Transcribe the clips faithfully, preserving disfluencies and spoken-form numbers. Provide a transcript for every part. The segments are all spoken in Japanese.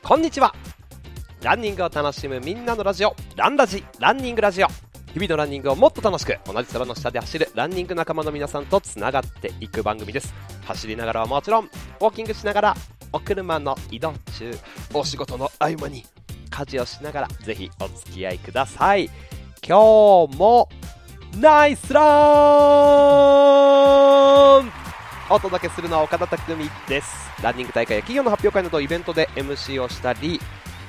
こんにちは。ランニングを楽しむみんなのラジオ、ランラジ、ランニングラジオ。日々のランニングをもっと楽しく、同じ空の下で走るランニング仲間の皆さんとつながっていく番組です。走りながらはもちろん、ウォーキングしながら、お車の移動中、お仕事の合間に家事をしながら、ぜひお付き合いください。今日もナイスランお届けするのは岡田拓海です。ランニング大会や企業の発表会などイベントで エムシー をしたり、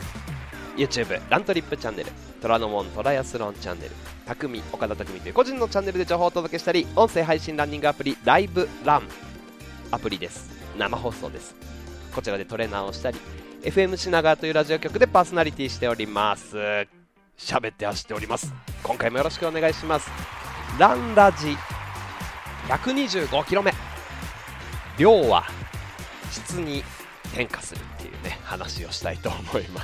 YouTube ラントリップチャンネル、虎ノ門トライアスロンチャンネル、匠岡田匠という個人のチャンネルで情報をお届けしたり、音声配信ランニングアプリライブランアプリです。生放送です。こちらでトレーナーをしたり、 エフエム 品川というラジオ局でパーソナリティしております。喋って走っております。今回もよろしくお願いします。ランラジ ひゃくにじゅうごキロ目、量は質に変化するっていうね話をしたいと思います。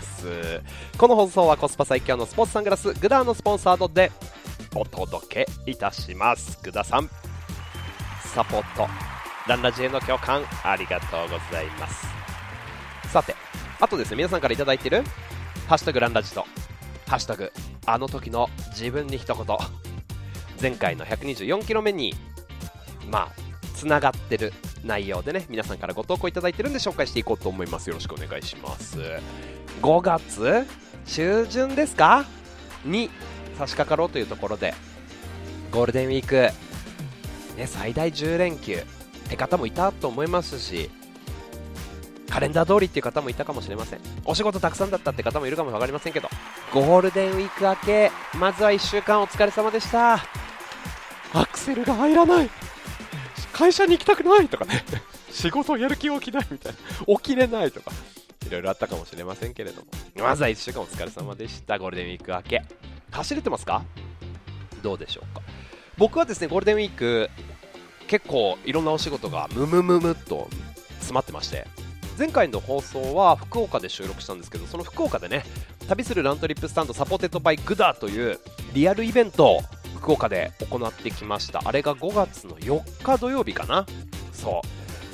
この放送はコスパ最強のスポーツサングラスグダーのスポンサードでお届けいたします。グダさんサポート、ランラジへの共感ありがとうございます。さて、あとですね、皆さんからいただいているハッシュタグランラジとハッシュタグあの時の自分に一言、前回のひゃくにじゅうよんキロ目にまあつながってる内容でね、皆さんからご投稿いただいてるんで紹介していこうと思います。よろしくお願いします。ごがつ中旬ですかに差し掛かろうというところで、ゴールデンウィーク、ね、最大じゅうれんきゅうって方もいたと思いますし、カレンダー通りっていう方もいたかもしれません。お仕事たくさんだったって方もいるかもわかりませんけど、ゴールデンウィーク明け、まずはいっしゅうかんお疲れ様でした。アクセルが入らない、会社に行きたくないとかね仕事をやる気が起きないみたいな、起きれないとかいろいろあったかもしれませんけれども、まずはいっしゅうかんお疲れ様でした。ゴールデンウィーク明け走れてますか？どうでしょうか。僕はですね、ゴールデンウィーク結構いろんなお仕事がムムムムっと詰まってまして、前回の放送は福岡で収録したんですけど、その福岡でね、旅するラントリップスタンドサポーテッドバイグダーというリアルイベントを福岡で行ってきました。あれがごがつのよっか土曜日かな。そう、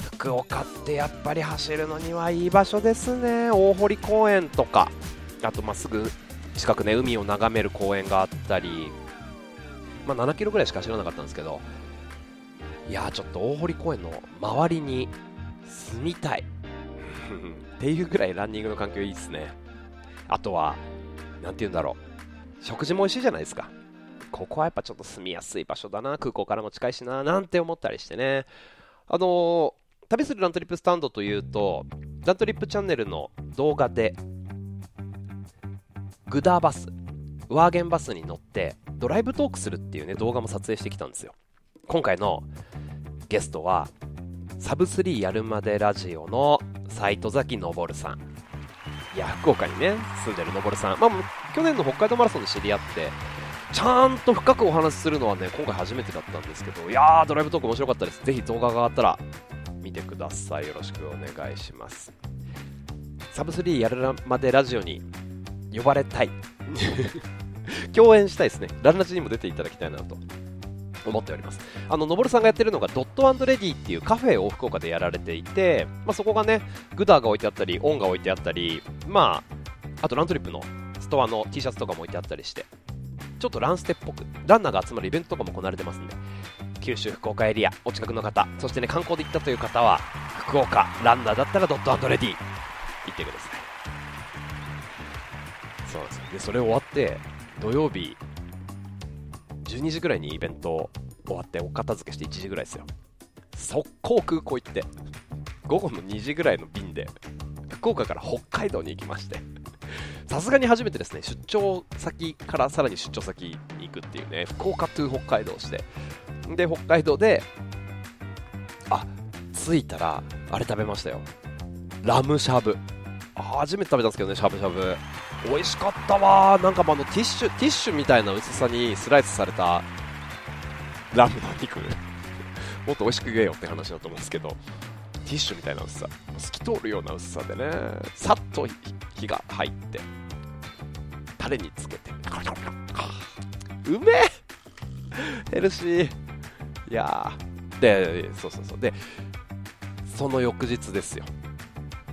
福岡ってやっぱり走るのにはいい場所ですね。大堀公園とか、あとまあすぐ近くね、海を眺める公園があったり、まあななキロぐらいしか走らなかったんですけど、いやーちょっと大堀公園の周りに住みたいっていうぐらいランニングの環境いいですね。あとはなんて言うんだろう、食事も美味しいじゃないですか。ここはやっぱちょっと住みやすい場所だな、空港からも近いしななんて思ったりしてね。あのー、旅するラントリップスタンドというと、ラントリップチャンネルの動画でグダーバス、ワーゲンバスに乗ってドライブトークするっていうね動画も撮影してきたんですよ。今回のゲストはサブスリーやるまでラジオの斉藤崎昇さん。いや、福岡にね住んでる昇さん、まあ、去年の北海道マラソンで知り合って、ちゃんと深くお話しするのはね今回初めてだったんですけど、いやードライブトーク面白かったです。ぜひ動画が上がったら見てください。よろしくお願いします。サブスリーやるまでラジオに呼ばれたい共演したいですね。ランラジにも出ていただきたいなと思っております。あの昇さんがやってるのがドット&レディっていうカフェを福岡でやられていて、まあ、そこがねグダーが置いてあったり、オンが置いてあったり、まああとラントリップのストアの T シャツとかも置いてあったりして、ちょっとランステっぽくランナーが集まるイベントとかも行われてますんで、九州福岡エリアお近くの方、そしてね観光で行ったという方は福岡ランナーだったらドット&レディ行ってください。そうなんですよ。でそれ終わって土曜日じゅうにじぐらいにイベント終わってお片付けしていちじぐらいですよ。速攻空港行って午後のにじぐらいの便で福岡から北海道に行きまして、さすがに初めてですね、出張先からさらに出張先に行くっていうね、福岡トゥ北海道をして、で北海道であ着いたらあれ食べましたよ、ラムしゃぶ。初めて食べたんですけどね、しゃぶしゃぶ美味しかったわ。なんかあのティッシュティッシュみたいな薄さにスライスされたラムの肉もっと美味しく食えよって話だと思うんですけど、ティッシュみたいな薄さ、透き通るような薄さでね、さっと火が入ってタレにつけてうめえヘルシー。いやーでそうそうそうでその翌日ですよ、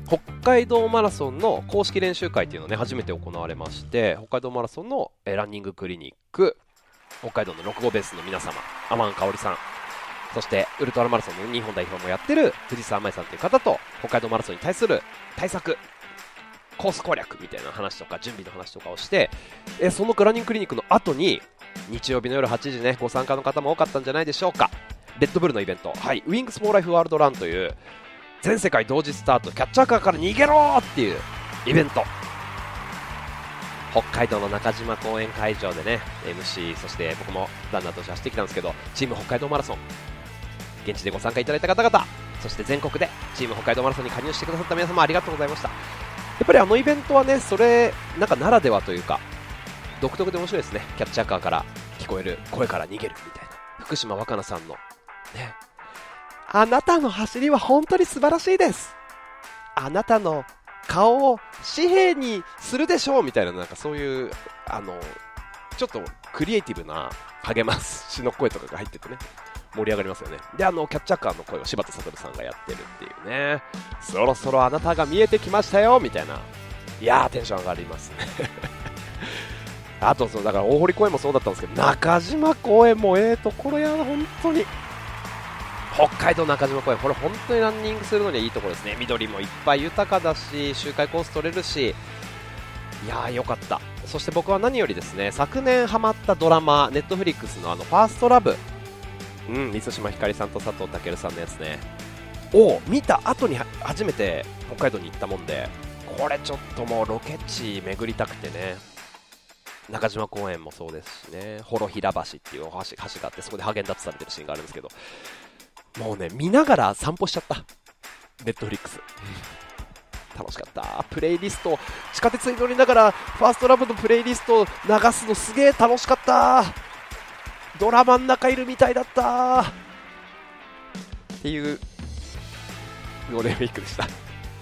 北海道マラソンの公式練習会っていうのをね初めて行われまして、北海道マラソンのランニングクリニック、北海道のろく号ベースの皆様、アマン香織さん、そしてウルトラマラソンの日本代表もやってる藤沢舞さんという方と、北海道マラソンに対する対策、コース攻略みたいな話とか準備の話とかをして、えそのランニングクリニックの後に日曜日の夜はちじね、ご参加の方も多かったんじゃないでしょうか。レッドブルのイベント、はい、ウィングスフォーライフワールドランという全世界同時スタート、キャッチャーカーから逃げろっていうイベント、北海道の中島公園会場でね エムシー、 そして僕もランナーとして走ってきたんですけど、チーム北海道マラソン現地でご参加いただいた方々、そして全国でチーム北海道マラソンに加入してくださった皆様、ありがとうございました。やっぱりあのイベントはね、それなんかならではというか独特で面白いですね。キャッチャーカーから聞こえる声から逃げるみたいな、福島若菜さんのね、あなたの走りは本当に素晴らしいです、あなたの顔を紙幣にするでしょうみたいな、なんかそういうあのちょっとクリエイティブな励ますしの声とかが入っててね、盛り上がりますよね。で、あのキャッチャーカーの声を柴田悟さんがやってるっていうね、そろそろあなたが見えてきましたよみたいな、いやーテンション上がりますねあとそのだから大堀公園もそうだったんですけど、中島公園もええところや、本当に北海道中島公園、これ本当にランニングするのにはいいところですね。緑もいっぱい豊かだし、周回コース取れるし、いやーよかった。そして僕は何よりですね、昨年ハマったドラマ、ネットフリックスのあのファーストラブ、うん、満島ひかりさんと佐藤健さんのやつねを見た後に初めて北海道に行ったもんで、これちょっともうロケ地巡りたくてね、中島公園もそうですしね、幌平橋っていう橋、橋があって、そこでハーゲンダッツ食べてるシーンがあるんですけど、もうね見ながら散歩しちゃった。ネットフリックス楽しかった。プレイリスト、地下鉄に乗りながらファーストラブのプレイリストを流すのすげえ楽しかった。ドラマの中いるみたいだったっていうゴールデンウィークでしたはい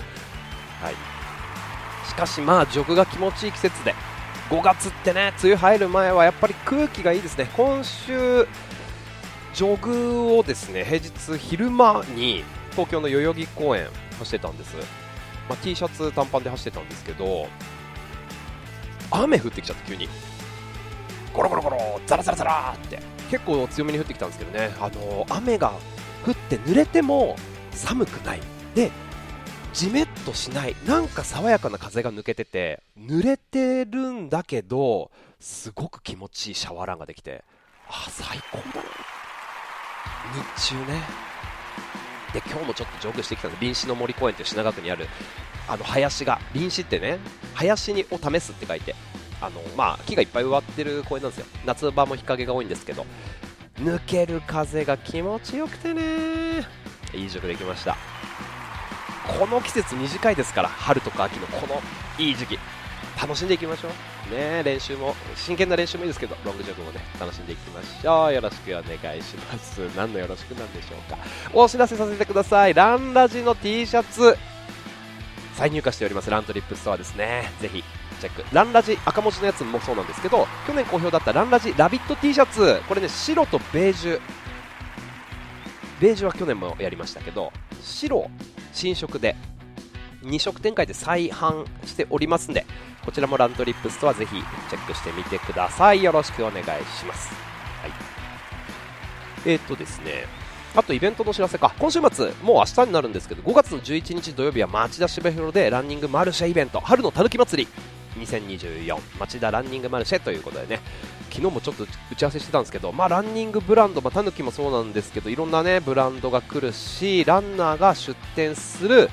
。しかしまあジョグが気持ちいい季節で、ごがつってね、梅雨入る前はやっぱり空気がいいですね。今週ジョグをですね、平日昼間に東京の代々木公園走ってたんです。まあ、T シャツ短パンで走ってたんですけど、雨降ってきちゃって急にゴロゴロゴロザラザラザラって結構強めに降ってきたんですけどね、あのー、雨が降って濡れても寒くないで、ジメッとしない、なんか爽やかな風が抜けてて、濡れてるんだけどすごく気持ちいいシャワーランができて、あ、最高だな。日中ね。で、今日もちょっとジョグしてきたので、林子の森公園という品川区にあるあの林が、林子ってね、林にを試すって書いて、あの、まあ、木がいっぱい植わってる公園なんですよ。夏場も日陰が多いんですけど、抜ける風が気持ちよくてね、いいジョグできました。この季節短いですから、春とか秋のこのいい時期楽しんでいきましょうね。練習も真剣な練習もいいですけど、ロングジョグもね楽しんでいきましょう。よろしくお願いします。何のよろしくなんでしょうか。お知らせさせてください。ランラジの T シャツ再入荷しております。ラントリップストアですね、ぜひチェック。ランラジ赤文字のやつもそうなんですけど、去年好評だったランラジラビット T シャツ、これね、白とベージュ、ベージュは去年もやりましたけど、白新色でに色展開で再販しておりますんで、こちらもラントリップストアぜひチェックしてみてください。よろしくお願いします。はい、えー、っとですねあとイベントのお知らせか。今週末もう明日になるんですけど、ごがつのじゅういちにち土曜日は町田芝広でランニングマルシェイベント、春のたぬき祭りにせんにじゅうよん町田ランニングマルシェということでね、昨日もちょっと打ち合わせしてたんですけど、まあ、ランニングブランド、まあ、たぬきもそうなんですけど、いろんなねブランドが来るし、ランナーが出店する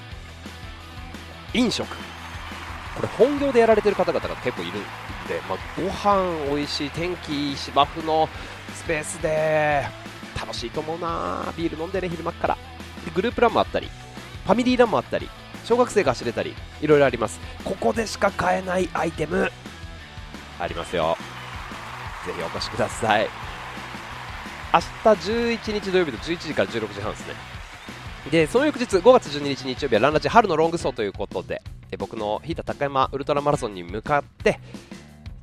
飲食、これ本業でやられてる方々が結構いるんで、まあ、ご飯おいしい、天気いい芝生のスペースで楽しいと思うな。ビール飲んでね、昼間からでグループランもあったり、ファミリーランもあったり、小学生が走れたり、いろいろあります。ここでしか買えないアイテムありますよ。ぜひお越しください。明日じゅういちにち土曜日のじゅういちじからじゅうろくじはんですね。で、その翌日ごがつじゅうににち日曜日はランラジ春のロング走ということで、で僕の日田高山ウルトラマラソンに向かって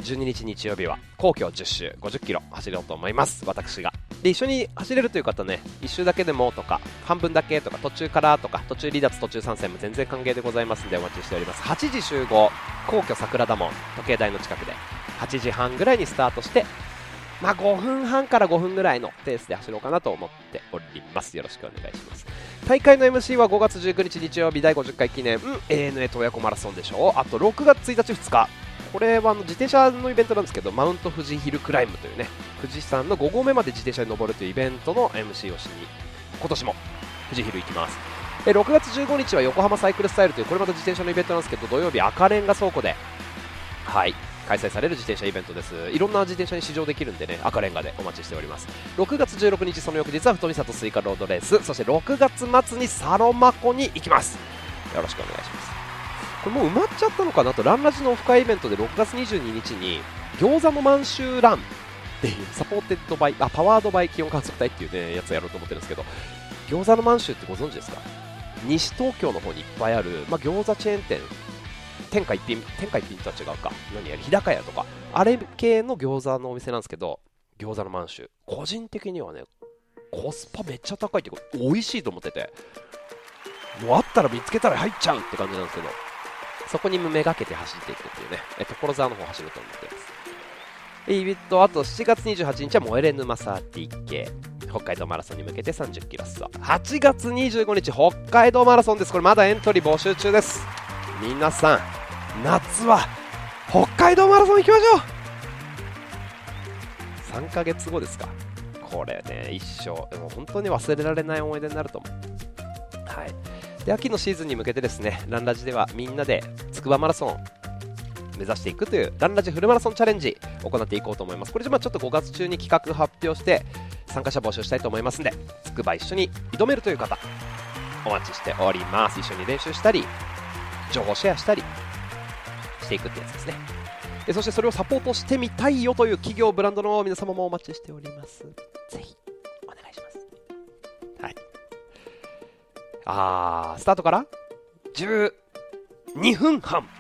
じゅうににち日曜日は皇居じゅっ周ごじゅっキロ走ろうと思います、私が。で一緒に走れるという方ね、いっ周だけでもとか半分だけとか途中からとか途中離脱途中参戦も全然歓迎でございますのでお待ちしております。はちじ集合、皇居桜田門時計台の近くではちじはんぐらいにスタートして、まあごふんはんからごふんぐらいのペースで走ろうかなと思っております。よろしくお願いします。大会の エムシー はごがつじゅうくにち日曜日だいごじゅっかい記念 エーエヌエー 洞爺湖マラソンでしょ。あとろくがつついたちふつか、これはあの自転車のイベントなんですけど、マウント富士ヒルクライムというね、富士山のご合目まで自転車に登るというイベントの エムシー をしに今年も富士ヒル行きます。えろくがつじゅうごにちは横浜サイクルスタイルというこれまた自転車のイベントなんですけど、土曜日赤レンガ倉庫ではい開催される自転車イベントです。いろんな自転車に試乗できるんでね、赤レンガでお待ちしております。ろくがつじゅうろくにちその翌日は太見里スイカロードレース、そしてろくがつ末にサロマ湖に行きます。よろしくお願いします。これもう埋まっちゃったのかなと、ランラジのオフ会イベントでろくがつにじゅうににちに餃子の満州ランっていうサポーテッドバイあパワードバイ気温観測隊っていうねやつやろうと思ってるんですけど、餃子の満州ってご存知ですか？西東京の方にいっぱいある、まあ、餃子チェーン店、天下一品天下一品とは違うか、何や日高屋とかあれ系の餃子のお店なんですけど、餃子の満州個人的にはねコスパめっちゃ高いっていうか美味しいと思ってて、もうあったら見つけたら入っちゃうって感じなんですけど、そこにめがけて走っていくっていうね、え所沢の方走ると思ってます。えー、とあとしちがつにじゅうはちにちは燃えれ沼 サーティーケー 北海道マラソンに向けてさんじゅっキロ走。はちがつにじゅうごにち北海道マラソンです。これまだエントリー募集中です。皆さん夏は北海道マラソン行きましょう。さんかげつごですか。これね一生でも本当に忘れられない思い出になると思う。はい。で秋のシーズンに向けてですね、ランラジではみんなで筑波マラソン目指していくというランラジフルマラソンチャレンジ行っていこうと思います。これじゃあちょっとごがつ中に企画発表して参加者募集したいと思いますので、筑波一緒に挑めるという方お待ちしております。一緒に練習したり情報シェアしたりしていくってやつですね。でそしてそれをサポートしてみたいよという企業ブランドの皆様もお待ちしております。ぜひお願いします。はい。あースタートからじゅうにふんはん、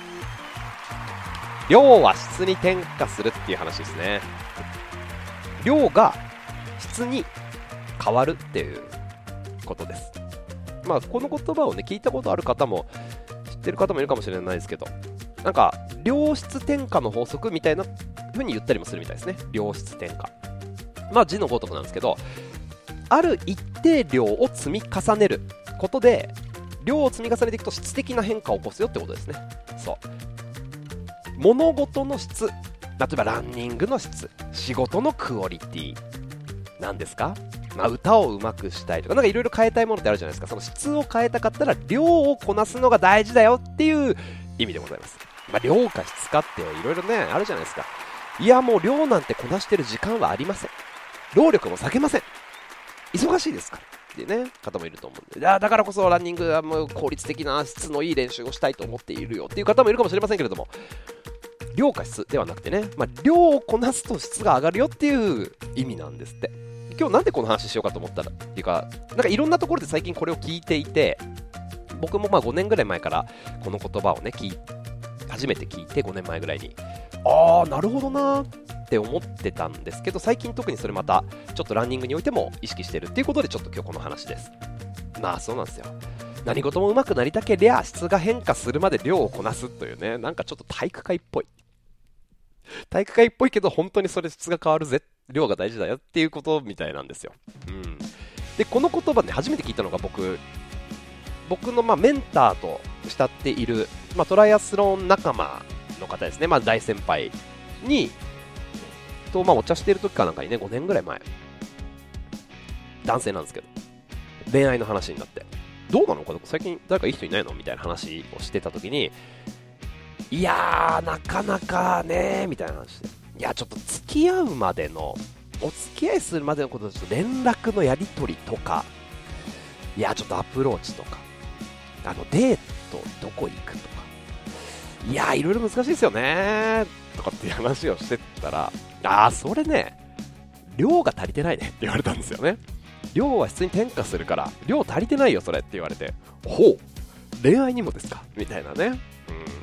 量は質に転化するっていう話ですね。量が質に変わるっていうことです。まあこの言葉をね聞いたことある方も知ってる方もいるかもしれないですけど、なんか量質転化の法則みたいな風に言ったりもするみたいですね。量質転化、まあ字のごとくなんですけど、ある一定量を積み重ねることで量を積み重ねていくと質的な変化を起こすよってことですね。そう物事の質、例えばランニングの質、仕事のクオリティなんですか、まあ、歌を上手くしたいとかなんかいろいろ変えたいものってあるじゃないですか。その質を変えたかったら量をこなすのが大事だよっていう意味でございます。まあ、量か質かっていろいろねあるじゃないですか。いやもう量なんてこなしてる時間はありません。労力も避けません。忙しいですからっていうね方もいると思うんで、だからこそランニングはもう効率的な質のいい練習をしたいと思っているよっていう方もいるかもしれませんけれども、量か質ではなくてね、まあ、量をこなすと質が上がるよっていう意味なんですって。今日なんでこの話しようかと思ったらっていうか、なんかいろんなところで最近これを聞いていて、僕もまあごねんぐらい前からこの言葉をね聞い初めて聞いてごねんまえぐらいにあーなるほどなーって思ってたんですけど、最近特にそれまたちょっとランニングにおいても意識してるっていうことでちょっと今日この話です。まあそうなんですよ。何事も上手くなりたけりゃ質が変化するまで量をこなすというね、なんかちょっと体育会っぽい体育会っぽいけど本当にそれ質が変わるぜ、量が大事だよっていうことみたいなんですよ。うん。でこの言葉ね初めて聞いたのが僕僕のまあメンターと慕っている、まあ、トライアスロン仲間の方ですね、まあ、大先輩にと、まあ、お茶している時かなんかにねごねんぐらい前、男性なんですけど恋愛の話になって、どうなのか最近誰かいい人いないのみたいな話をしてた時に、いやーなかなかねーみたいな話で、いやちょっと付き合うまでのお付き合いするまでのことでちょっと連絡のやり取りとか、いやちょっとアプローチとか、あのデートどこ行くとか、いやいろいろ難しいですよねとかっていう話をしてたら、あーそれね量が足りてないねって言われたんですよね。量は質に転化するから量足りてないよそれって言われて、ほう恋愛にもですかみたいなね。うん、い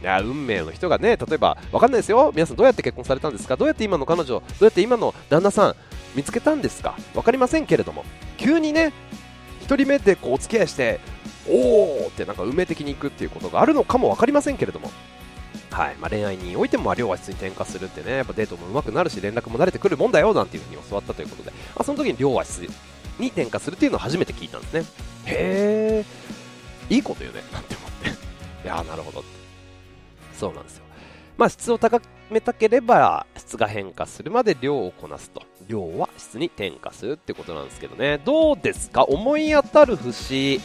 や運命の人がね、例えばわかんないですよ、皆さんどうやって結婚されたんですか、どうやって今の彼女、どうやって今の旦那さん見つけたんですか、わかりませんけれども、急にねひとりめでこうお付き合いしておーってなんか運命的にいくっていうことがあるのかもわかりませんけれども、はい、まあ、恋愛においても量は質に転化するってね、やっぱデートも上手くなるし連絡も慣れてくるもんだよなんていう風に教わったということで、まあ、その時に量は質に転化するっていうのを初めて聞いたんですね。へー、いいこと言うねなんて思っていやーなるほどって、そうなんですよ。まあ質を高めたければ質が変化するまで量をこなすと、量は質に転化するってことなんですけどね。どうですか、思い当たる節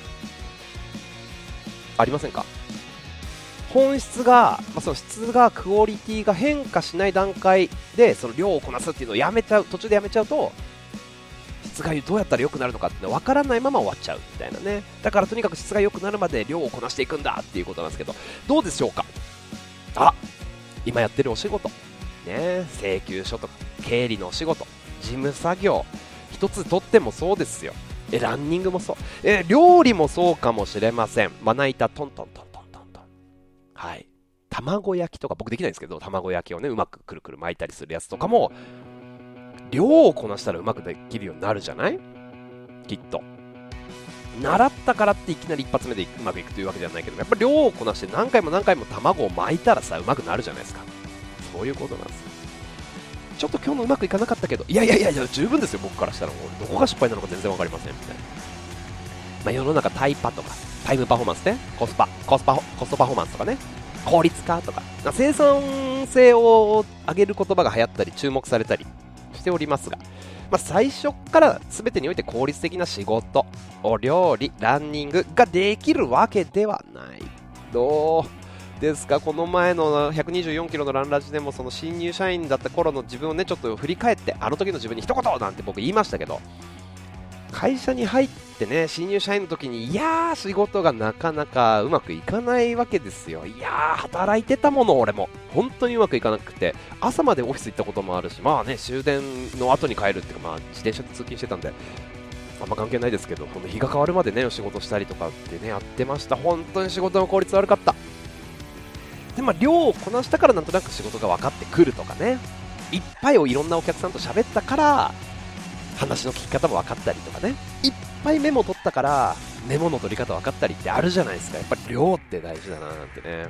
ありませんか。本質が、まあ、その質がクオリティが変化しない段階でその量をこなすっていうのをやめちゃう、途中でやめちゃうと質がどうやったら良くなるのかって分からないまま終わっちゃうみたいなね。だからとにかく質が良くなるまで量をこなしていくんだっていうことなんですけど、どうでしょうか。あ、今やってるお仕事ね、請求書とか経理のお仕事、事務作業一つとってもそうですよ。えランニングもそう、え料理もそうかもしれません。まな板トントントントントントン、はい、卵焼きとか僕できないんですけど、卵焼きをねうまくくるくる巻いたりするやつとかも量をこなしたらうまくできるようになるじゃない、きっと。習ったからっていきなり一発目でうまくいくというわけじゃないけど、やっぱり量をこなして何回も何回も卵を巻いたらさうまくなるじゃないですか。そういうことなんですよ。ちょっと今日のうまくいかなかったけど、いやいやいやいや十分ですよ、僕からしたらもうどこが失敗なのか全然わかりませんみたいな。まあ、世の中タイパとかタイムパフォーマンスね、コスパコスパコストパフォーマンスとかね、効率化とか生産性を上げる言葉が流行ったり注目されたりしておりますが、まあ、最初から全てにおいて効率的な仕事、お料理、ランニングができるわけではない。どうですか、この前のひゃくにじゅうよんキロのランラジでもその新入社員だった頃の自分をねちょっと振り返って、あの時の自分に一言なんて僕言いましたけど、会社に入ってね新入社員の時にいやー仕事がなかなかうまくいかないわけですよ。いやー働いてたもの、俺も本当にうまくいかなくて朝までオフィス行ったこともあるし、まあね終電の後に帰るっていうか、まあ自転車で通勤してたんであんま関係ないですけど、この日が変わるまでねお仕事したりとかってねやってました。本当に仕事の効率悪かった。でまあ量をこなしたからなんとなく仕事が分かってくるとかね、いっぱいをいろんなお客さんと喋ったから話の聞き方も分かったりとかね、いっぱいメモ取ったからメモの取り方分かったりってあるじゃないですか。やっぱり量って大事だななんてね。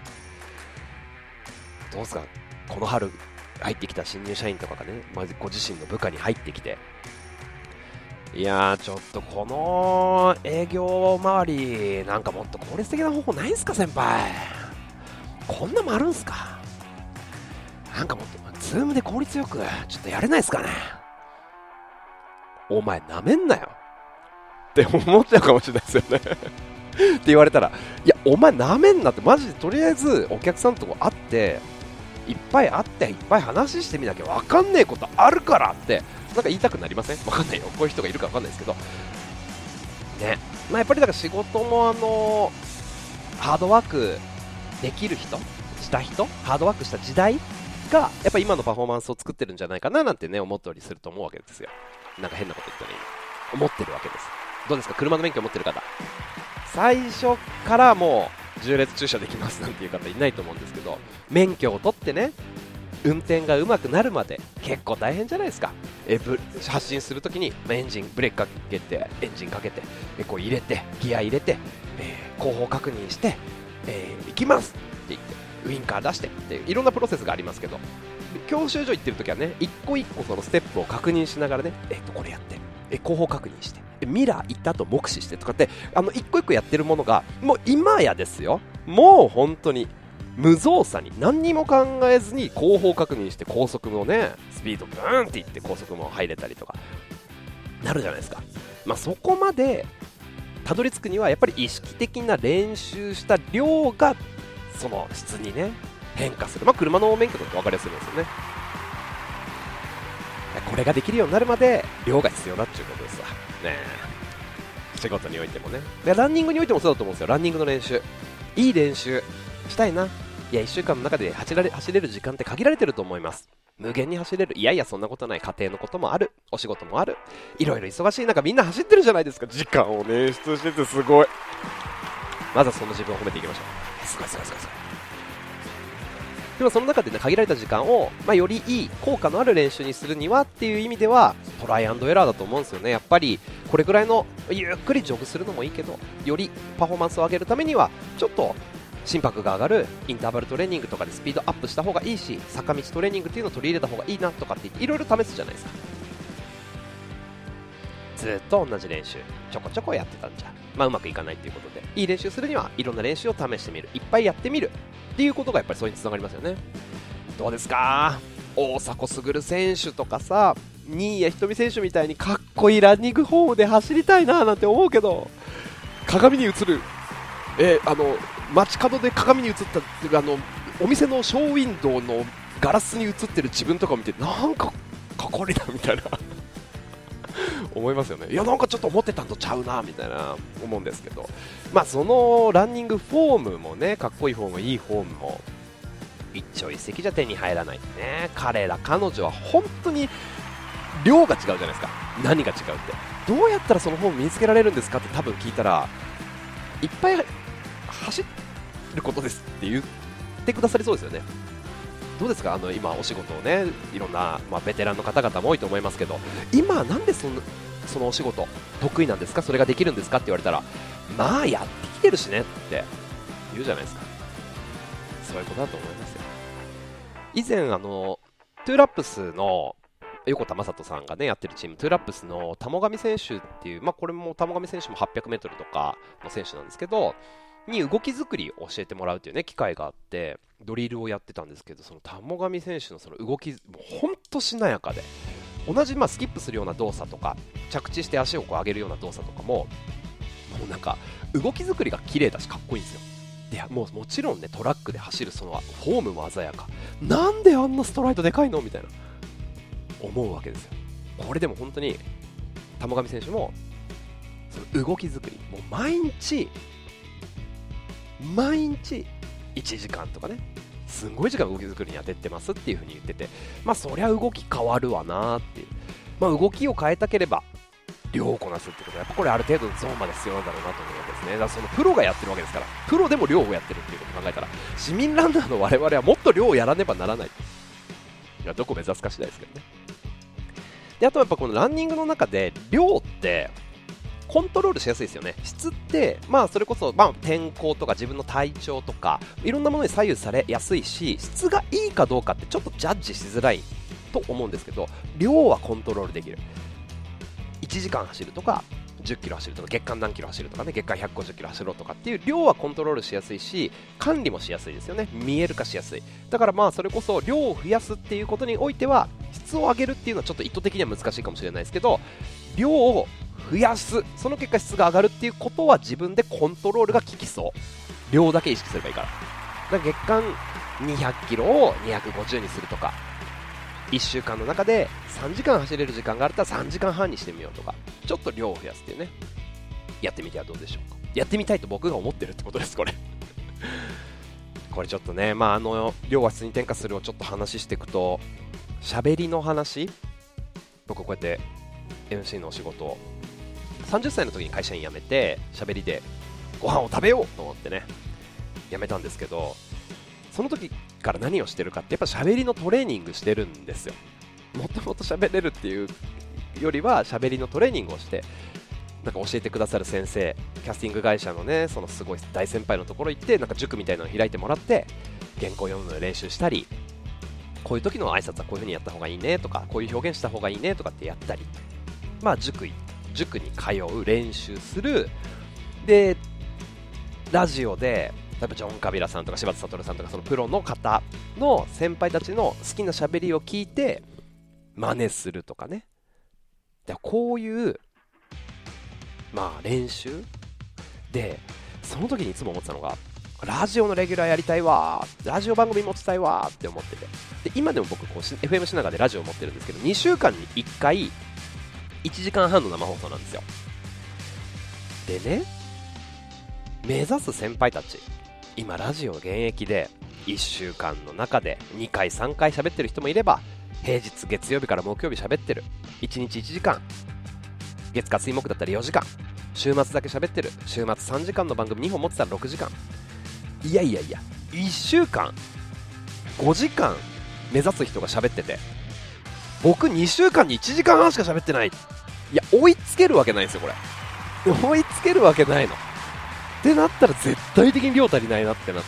どうですか、この春入ってきた新入社員とかがね、まずご自身の部下に入ってきて、いやーちょっとこの営業周りなんかもっと効率的な方法ないんすか先輩、こんなもあるんすか、なんかもっとズームで効率よくちょっとやれないですかね、お前なめんなよって思っちゃうかもしれないですよねって言われたら、いやお前なめんなって、マジでとりあえずお客さんと会っていっぱい会っていっぱい話してみなきゃ分かんねえことあるからってなんか言いたくなりません？分かんないよ、こういう人がいるか分かんないですけどね。まあ、やっぱりだから仕事もあのハードワークできる人した人、ハードワークした時代がやっぱり今のパフォーマンスを作ってるんじゃないかななんてね思ったりすると思うわけですよ。なんか変なこと言ったら今思ってるわけです。どうですか、車の免許持ってる方、最初からもう縦列駐車できますなんていう方いないと思うんですけど、免許を取ってね運転が上手くなるまで結構大変じゃないですか。えブ発進するときにエンジンブレーキかけてエンジンかけてえこう入れてギア入れて、えー、後方確認して、えー、行きますって言ってウインカー出してっていろんなプロセスがありますけど、教習所行ってるときはね一個一個そのステップを確認しながらね、えっとこれやってえ後方確認してミラー行った後目視してとかってあの一個一個やってるものがもう今やですよ、もう本当に無造作に何にも考えずに後方確認して高速もねスピードブーンっていって高速も入れたりとかなるじゃないですか。まあそこまでたどり着くにはやっぱり意識的な練習した量がその質にね変化する。まあ車の免許だと分かりやすいんですよね。これができるようになるまで量が必要だっていうことですわね。仕事においてもね、でランニングにおいてもそうだと思うんですよ。ランニングの練習いい練習したいな。いやいっしゅうかんの中で走られ走れる時間って限られてると思います。無限に走れる、いやいやそんなことない。家庭のこともある、お仕事もある、いろいろ忙しい中みんな走ってるじゃないですか。時間を捻出しててすごい。まずはその自分を褒めていきましょう。 すごいすごいすごいすごい。でもその中で、ね、限られた時間を、まあ、よりいい効果のある練習にするにはっていう意味ではトライアンドエラーだと思うんですよね。やっぱりこれくらいのゆっくりジョグするのもいいけど、よりパフォーマンスを上げるためにはちょっと心拍が上がるインターバルトレーニングとかでスピードアップした方がいいし、坂道トレーニングっていうのを取り入れた方がいいなとかっていろいろ試すじゃないですか。ずっと同じ練習ちょこちょこやってたんじゃ、まあ、うまくいかないということで、いい練習するにはいろんな練習を試してみる、いっぱいやってみるっていうことがやっぱりそれにつながりますよね。どうですか、大迫傑選手とかさ、新谷仁美選手みたいにかっこいいランニングフォームで走りたいななんて思うけど、鏡に映る、えー、あの街角で鏡に映ったあのお店のショーウィンドウのガラスに映ってる自分とかを見て、なんかかっこ悪いなみたいな思いますよね。いや、なんかちょっと思ってたんとちゃうなみたいな思うんですけど、まあそのランニングフォームもね、かっこいいフォーム、いいフォームも一朝一夕じゃ手に入らないね。彼ら彼女は本当に量が違うじゃないですか。何が違うって、どうやったらそのフォーム身につけられるんですかって多分聞いたら、いっぱい走ることですって言ってくださりそうですよね。どうですか、あの今お仕事をね、いろんな、まあ、ベテランの方々も多いと思いますけど、今なんでその、そのお仕事得意なんですか、それができるんですかって言われたら、まあやってきてるしねって言うじゃないですか。そういうことだと思いますよ。以前あのトゥーラップスの横田真人さんがねやってるチームトゥーラップスの玉上選手っていう、まあこれも玉上選手もはっぴゃくメートルとかの選手なんですけど、に動き作りを教えてもらうっていうね機会があって、ドリルをやってたんですけど、その玉上選手のその動き、もうほんとしなやかで、同じまあスキップするような動作とか着地して足をこう上げるような動作とかも、もうなんか動き作りが綺麗だしかっこいいんですよ。でもうもちろんね、トラックで走るそのフォームも鮮やか、なんであんなストライドでかいのみたいな思うわけですよ。これでも本当に玉上選手もその動き作り、もう毎日毎日いちじかんとかね、すごい時間動き作りに当ててますっていう風に言ってて、まあそりゃ動き変わるわなっていう、まあ動きを変えたければ量をこなすってことはやっぱこれある程度のゾーンまで必要なんだろうなと思うわけですね。だからそのプロがやってるわけですから、プロでも量をやってるっていうことを考えたら、市民ランナーの我々はもっと量をやらねばならない。いや、どこ目指すか次第ですけどね。であとはやっぱこのランニングの中で量ってコントロールしやすいですよね。質ってまあそれこそまあ天候とか自分の体調とかいろんなものに左右されやすいし、質がいいかどうかってちょっとジャッジしづらいと思うんですけど、量はコントロールできる。いちじかん走るとかじゅっキロ走るとか月間何キロ走るとかね、月間ひゃくごじゅっキロ走ろうとかっていう量はコントロールしやすいし、管理もしやすいですよね。見える化しやすい。だからまあそれこそ量を増やすっていうことにおいては質を上げるっていうのはちょっと意図的には難しいかもしれないですけど、量を増やす、その結果質が上がるっていうことは自分でコントロールが効きそう。量だけ意識すればいいから。だから月間にひゃくキロをにひゃくごじゅうにするとか、いっしゅうかんの中でさんじかん走れる時間があったらさんじかんはんにしてみようとか、ちょっと量を増やすっていうね、やってみてはどうでしょうか。やってみたいと僕が思ってるってことです、これこれちょっとね、まああの量は質に転化するをちょっと話していくと、喋りの話、僕こうやって エムシー のお仕事をさんじゅっさいの時に会社員辞めて、喋りでご飯を食べようと思ってね辞めたんですけど、その時から何をしてるかってやっぱ喋りのトレーニングしてるんですよ。もともと喋れるっていうよりは喋りのトレーニングをして、なんか教えてくださる先生、キャスティング会社のね、そのすごい大先輩のところ行って、なんか塾みたいなのを開いてもらって原稿読むの練習したり、こういう時の挨拶はこういう風にやった方がいいねとか、こういう表現した方がいいねとかってやったり、まあ塾塾に通う、練習する。でラジオで例えばジョン・カビラさんとか柴田悟さんとか、そのプロの方の先輩たちの好きな喋りを聞いて真似するとかね。でこういうまあ練習で、その時にいつも思ってたのが、ラジオのレギュラーやりたいわ、ラジオ番組持ちたいわって思ってて、で今でも僕こう エフエム しながらでラジオを持ってるんですけど、にしゅうかんにいっかいいちじかんはんの生放送なんですよ。でね、目指す先輩たち、今ラジオ現役でいっしゅうかんの中でにかいさんかい喋ってる人もいれば、平日月曜日から木曜日喋ってる、いちにちいちじかん、月火水木だったらよじかん、週末だけ喋ってる、週末さんじかんの番組にほん持ってたらろくじかん、 いやいやいや、いっしゅうかんごじかん目指す人が喋ってて、僕にしゅうかんにいちじかんはんしか喋ってない。いや、追いつけるわけないんですよこれ。追いつけるわけないのってなったら絶対的に量足りないなってなって、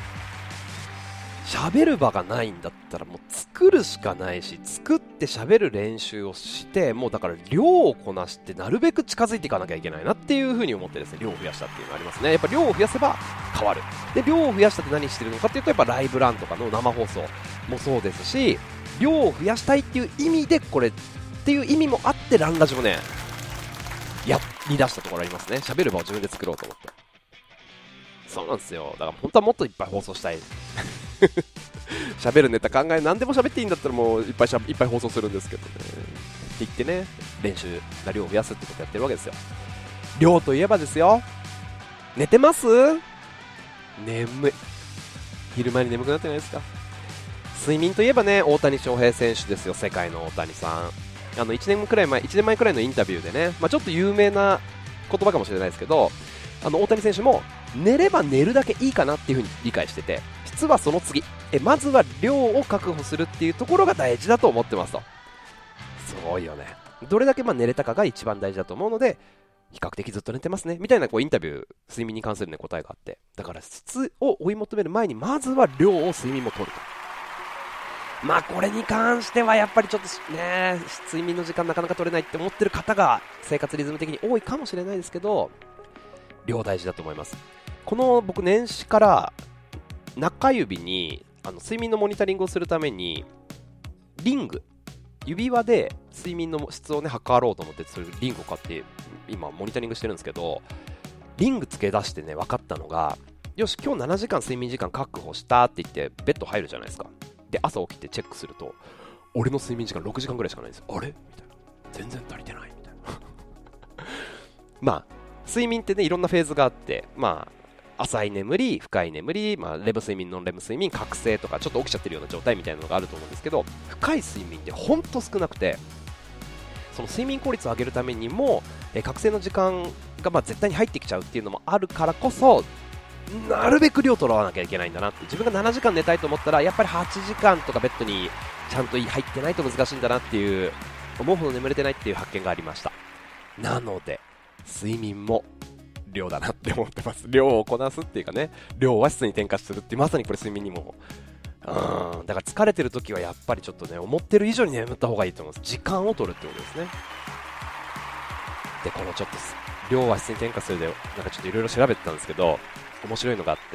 喋る場がないんだったらもう作るしかないし、作って喋る練習をして、もうだから量をこなしてなるべく近づいていかなきゃいけないなっていう風に思ってですね、量を増やしたっていうのがありますね。やっぱ量を増やせば変わる。で、量を増やしたって何してるのかっていうと、やっぱライブランとかの生放送もそうですし、量を増やしたいっていう意味でこれっていう意味もあってランラジもねやり出したところありますね。喋る場を自分で作ろうと思って。そうなんですよ。だから本当はもっといっぱい放送したい。喋るネタ考え、何でも喋っていいんだったらもういっぱいしゃいっぱい放送するんですけどね。って言ってね、練習な量を増やすってことやってるわけですよ。量といえばですよ、寝てます？眠い。昼間に眠くなってないですか？睡眠といえばね、大谷翔平選手ですよ。世界の大谷さん。あのいちねんくらい前、いちねんまえくらいのインタビューでね、まあ、ちょっと有名な言葉かもしれないですけど、あの大谷選手も寝れば寝るだけいいかなっていう風に理解してて、実はその次えまずは量を確保するっていうところが大事だと思ってますと。すごいよね。どれだけまあ寝れたかが一番大事だと思うので、比較的ずっと寝てますねみたいなこうインタビュー、睡眠に関する、ね、答えがあって、だから質を追い求める前にまずは量を睡眠も取ると。まあこれに関してはやっぱりちょっとね、睡眠の時間なかなか取れないって思ってる方が生活リズム的に多いかもしれないですけど、量大事だと思います。この僕年始から中指にあの睡眠のモニタリングをするためにリング、指輪で睡眠の質をね測ろうと思って、そういうリングを買って今モニタリングしてるんですけど、リングつけ出してね分かったのが、よし今日しちじかん睡眠時間確保したって言ってベッド入るじゃないですか。で朝起きてチェックすると、俺の睡眠時間ろくじかんぐらいしかないんですよ。あれみたいな、全然足りてないみたいなまあ睡眠ってねいろんなフェーズがあって、まあ浅い眠り、深い眠り、まあ、レム睡眠、ノンレム睡眠、覚醒とかちょっと起きちゃってるような状態みたいなのがあると思うんですけど、深い睡眠ってほんと少なくて、その睡眠効率を上げるためにも、え覚醒の時間がまあ絶対に入ってきちゃうっていうのもあるからこそ、なるべく量取らなきゃいけないんだなって。自分がななじかん寝たいと思ったらやっぱりはちじかんとかベッドにちゃんと入ってないと難しいんだなっていう、思うほど眠れてないっていう発見がありました。なので睡眠も量だなって思ってます。量をこなすっていうかね、量は質に転化するってまさにこれ睡眠にも、うん、だから疲れてる時はやっぱりちょっとね思ってる以上に眠った方がいいと思います。時間を取るってことですね。でこのちょっと量は質に転化するでなんかちょっといろいろ調べてたんですけど、面白いのがあって、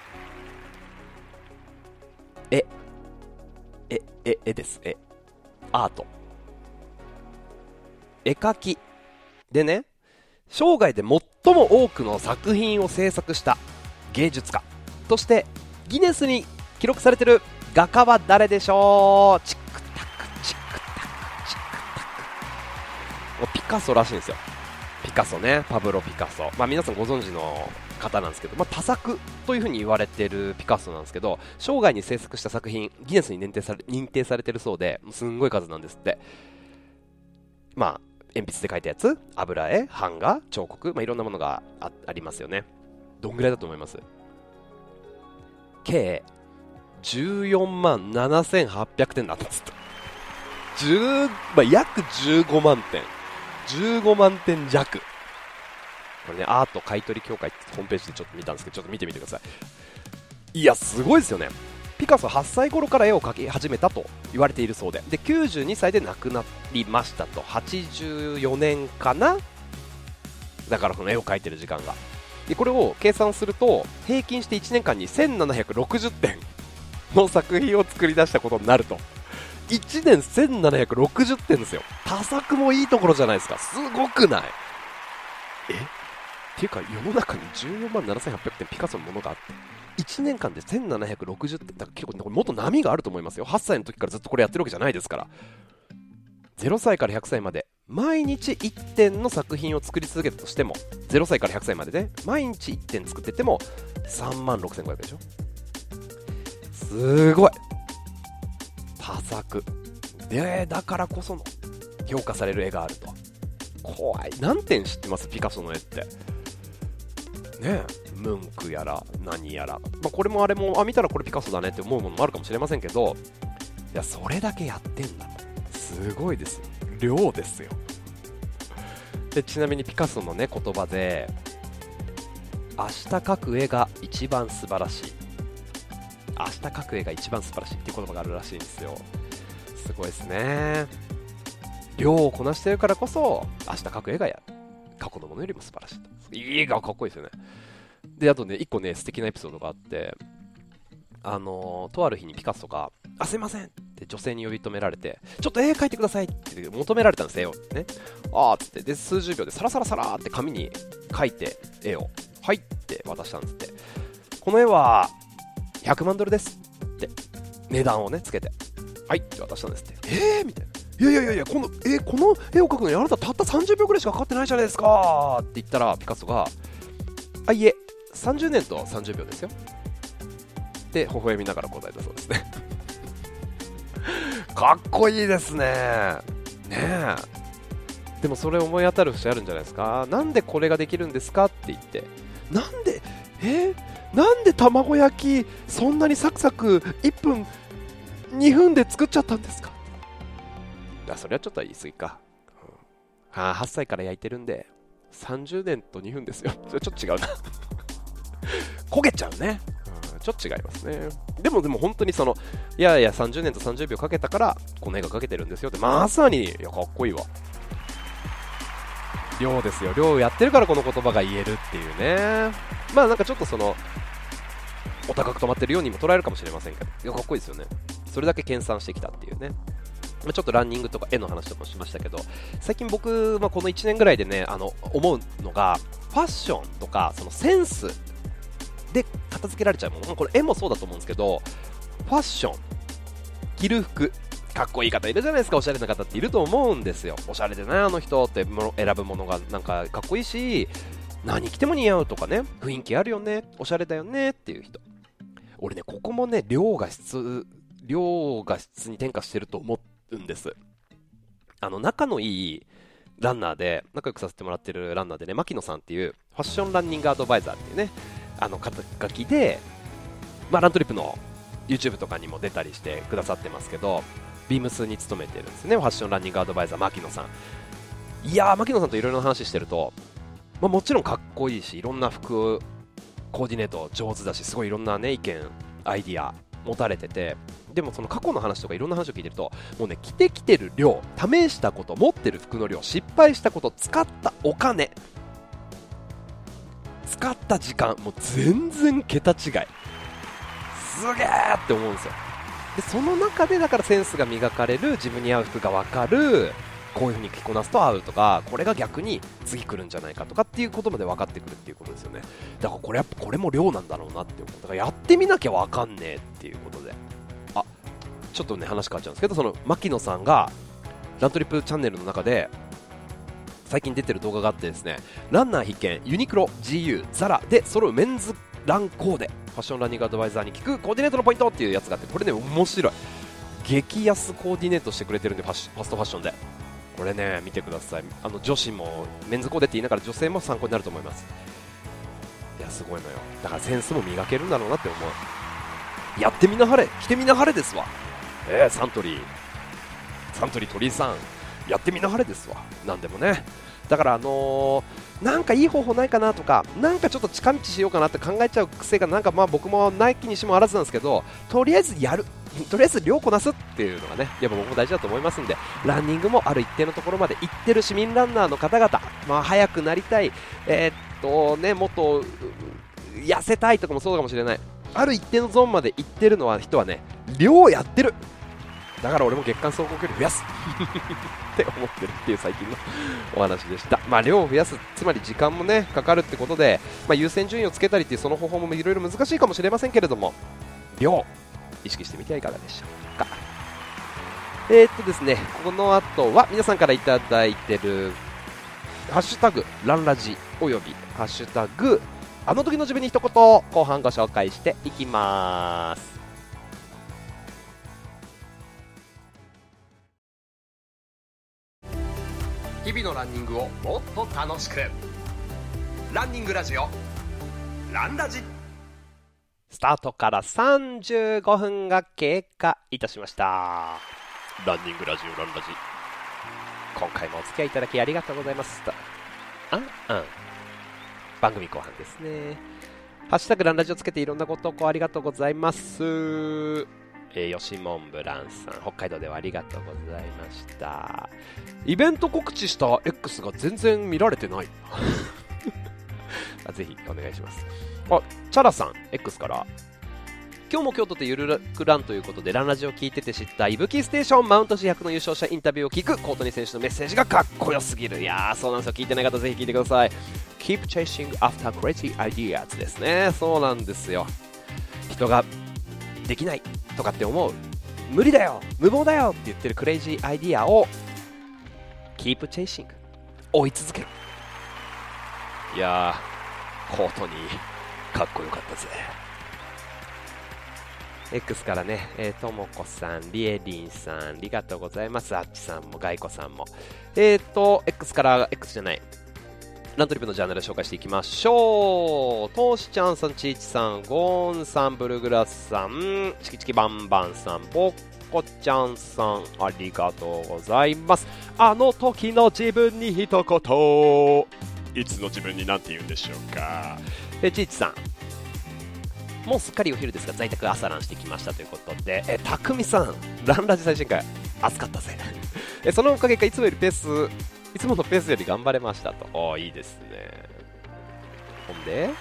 絵絵絵絵です。絵アート、絵描きでね、生涯で最も多くの作品を制作した芸術家としてギネスに記録されている画家は誰でしょう？チックタクチックタクチックタク。ピカソらしいんですよ。ピカソね、パブロ・ピカソ、まあ、皆さんご存知の方なんですけど、まあ、多作というふうに言われているピカソなんですけど、生涯に制作した作品ギネスに認定され、認定されているそうで、すんごい数なんですって。まあ鉛筆で描いたやつ、油絵、版画、彫刻、まあ、いろんなものが あ, ありますよね。どんぐらいだと思います？計じゅうよんまんななせんはっぴゃくてんだったんですって。10、まあ、約じゅうごまんてん、じゅうごまんてん弱。これね、アート買取協会ってホームページでちょっと見たんですけど、ちょっと見てみてください。いやすごいですよね。ピカソはっさい頃から絵を描き始めたと言われているそうで、できゅうじゅうにさいで亡くなりましたと。はちじゅうよねんかな、だからこの絵を描いてる時間が。でこれを計算すると平均していちねんかんにせんななひゃくろくじゅってんの作品を作り出したことになると。いちねんせんななひゃくろくじゅってんですよ。多作もいいところじゃないですか。すごくない？えっていうか世の中にじゅうよんまんななせんはっぴゃくてんピカソのものがあって、いちねんかんでせんななひゃくろくじゅってん、だから結構これもっと波があると思いますよ。はっさいの時からずっとこれやってるわけじゃないですから。ゼロさいからひゃくさいまで毎日いってんの作品を作り続けたとしても、ゼロさいからひゃくさいまでね毎日いってん作っててもさんまんろくせんごひゃくでしょ。すごい多作で、だからこその評価される絵があると。怖い。何点知ってます？ピカソの絵ってねえ、 ムンクやら何やら、まあ、これもあれもあ見たらこれピカソだねって思うものもあるかもしれませんけど、いやそれだけやってんだと、すごいですよ、量ですよ。でちなみにピカソのね言葉で、明日描く絵が一番素晴らしい、明日描く絵が一番素晴らしいっていう言葉があるらしいんですよ。すごいですね。量をこなしてるからこそ明日描く絵がや過去のものよりも素晴らしいと。いいがかっこいいですよね。であとね一個ね素敵なエピソードがあって、あのー、とある日にピカソがあすいませんって女性に呼び止められて、ちょっと絵描いてくださいって求められたんですよ、ね、あーっつって、で数十秒でサラサラサラーって紙に描いて絵をはいって渡したんですって。この絵はひゃくまんドルですって値段をねつけてはいって渡したんですって。えーみたいな、いやいやいやこのえこの絵を描くのにあなたたったさんじゅうびょうくらいしかかかってないじゃないですかって言ったら、ピカソがあいえさんじゅうねんとさんじゅうびょうですよって微笑みながら答えたそうですねかっこいいですね。ねえ、でもそれ思い当たる節あるんじゃないですか。なんでこれができるんですかって言って、なんでえー、なんで卵焼きそんなにサクサクいっぷんにふんで作っちゃったんですか。あそれはちょっと言い過ぎか、うん、ははっさいから焼いてるんでさんじゅうねんとにふんですよ。それちょっと違うな焦げちゃうね、うん、ちょっと違いますね。でもでも本当にそのいやいやさんじゅうねんとさんじゅうびょうかけたからこの絵が描けてるんですよって、まさにいやかっこいいわ。量ですよ、量やってるからこの言葉が言えるっていうね。まあなんかちょっとそのお高く止まってるようにも捉えるかもしれませんけど、いやかっこいいですよね。それだけ研鑽してきたっていうね。ちょっとランニングとか絵の話とかもしましたけど、最近僕、まあ、このいちねんぐらいでねあの思うのが、ファッションとかそのセンスで片付けられちゃうもの、これ絵もそうだと思うんですけど、ファッション、着る服、かっこいい方いるじゃないですか、おしゃれな方っていると思うんですよ。おしゃれでねあの人っても選ぶものがなんかかっこいいし、何着ても似合うとかね、雰囲気あるよね、おしゃれだよねっていう人、俺ねここもね量が質量が質に転化してると思うんです。あの仲のいいランナーで仲良くさせてもらってるランナーでね、牧野さんっていうファッションランニングアドバイザーっていうねあの肩書きで、まあ、ラントリップの YouTube とかにも出たりしてくださってますけど、ビームスに勤めてるんですね、ファッションランニングアドバイザー牧野さん。いやー牧野さんといろいろな話してると、まあ、もちろんかっこいいし、いろんな服コーディネート上手だし、すごいいろんなね意見アイディア持たれてて、でもその過去の話とかいろんな話を聞いてると、もうね着てきてる量、試したこと、持ってる服の量、失敗したこと、使ったお金、使った時間、もう全然桁違い、すげーって思うんですよ。でその中でだからセンスが磨かれる、自分に合う服が分かる、こういう風に着こなすと合うとか、これが逆に次来るんじゃないかとかっていうことまで分かってくるっていうことですよね。だからこれやっぱこれも量なんだろうなって思う。だからやってみなきゃ分かんねえっていうことで、あちょっとね話変わっちゃうんですけど、その牧野さんがラントリップチャンネルの中で最近出てる動画があってですね、ランナー必見ユニクロ ジーユー ザラで揃うメンズランコーデ、ファッションランニングアドバイザーに聞くコーディネートのポイントっていうやつがあって、これね面白い、激安コーディネートしてくれてるんで、ファストファッションでこれね見てください。あの女子もメンズコーデって言いながら女性も参考になると思います。いやすごいのよ、だからセンスも磨けるんだろうなって思う。やってみなはれ、着てみなはれですわ。えー、サントリーサントリー鳥居さんやってみなはれですわ。なんでもね、だからあのー、なんかいい方法ないかなとか、なんかちょっと近道しようかなって考えちゃう癖がなんかまあ僕もない気にしもあらずなんですけど、とりあえずやる、とりあえず量こなすっていうのがねやっぱ僕も大事だと思いますんで、ランニングもある一定のところまで行ってる市民ランナーの方々、まあ速くなりたい、えー、っとねもっと痩せたいとかもそうかもしれない、ある一定のゾーンまで行ってるのは人はね量をやってる。だから俺も月間走行距離増やすって思ってるっていう最近のお話でした。まあ量を増やす、つまり時間もねかかるってことで、まあ、優先順位をつけたりっていうその方法もいろいろ難しいかもしれませんけれども、量意識してみてはいかがでしょうか。えー、っとですねこの後は皆さんからいただいてるハッシュタグランラジおよびハッシュタグあの時の自分に一言、後半ご紹介していきます。日々のランニングをもっと楽しく、ランニングラジオランラジ。スタートからさんじゅうごふんが経過いたしました。ランニングラジオランラジ、今回もお付き合いいただきありがとうございます。あんあん番組後半ですね。ハッシュタグランラジをつけていろんなご投稿ありがとうございます。えー、吉門ブランさん、北海道ではありがとうございました。イベント告知した X が全然見られてないぜひお願いします。あ、チャラさん X から今日も京都でゆるくランということでランラジを聞いてて知ったいぶきステーションマウント主役の優勝者インタビューを聞くコートニー選手のメッセージがかっこよすぎる。いやーそうなんですよ。聞いてない方ぜひ聞いてください。 Keep chasing after crazy ideas ですね。そうなんですよ。人ができないとかって思う、無理だよ無謀だよって言ってるクレイジーアイディアを Keep chasing 追い続ける。いやーコートニーかっこよかったぜ。X からね、えー、ともこさん、りえりんさん、ありがとうございます。あっちさんも、がいこさんも。えーと、X から、X じゃない、ラントリップのジャンルで紹介していきましょう。トーシちゃんさん、ちいちさん、ゴーンさん、ブルグラスさん、チキチキバンバンさん、ぼっこちゃんさん、ありがとうございます。あの時の自分に一言。いつの自分になんて言うんでしょうか。え、ちいちさん。もうすっかりお昼ですが在宅朝ランしてきましたということで、えたくみさん、ランラジ最新回暑かったぜえそのおかげかいつもよりペースいつものペースより頑張れましたと。おーいいですね。ほんで